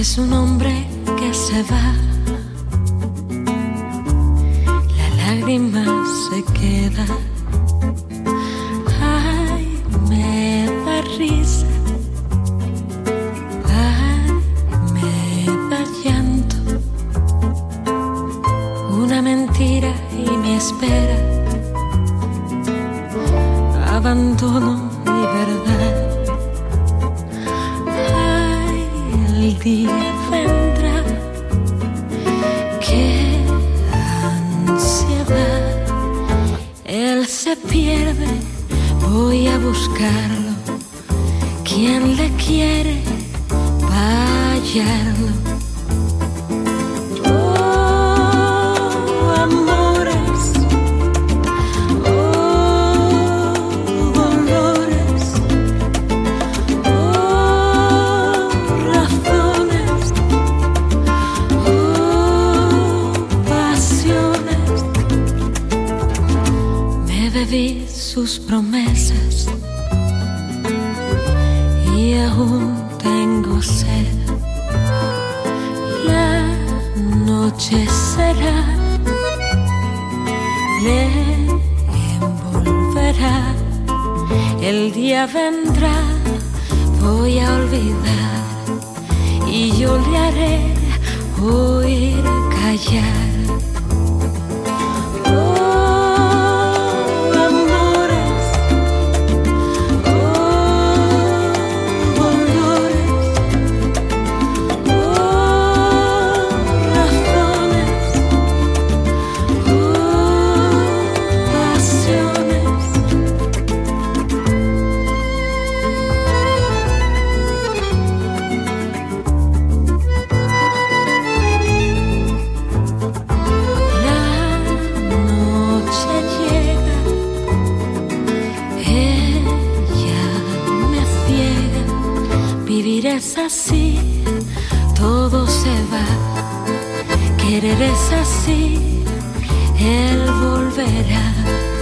Es un hombre que se va, la lágrima se queda. Ay, me da risa, ay, me da llanto. Una mentira y me espera, abandono mi verdad. El día vendrá, qué ansiedad. Él se pierde, voy a buscarlo. Quien le quiere, va a hallarlo. Oh, amores, oh, dolores, bebí sus promesas y aún tengo sed. La noche será, le envolverá. El día vendrá, voy a olvidar y yo le haré oír callar. Vivir es así, todo se va. Querer es así, él volverá.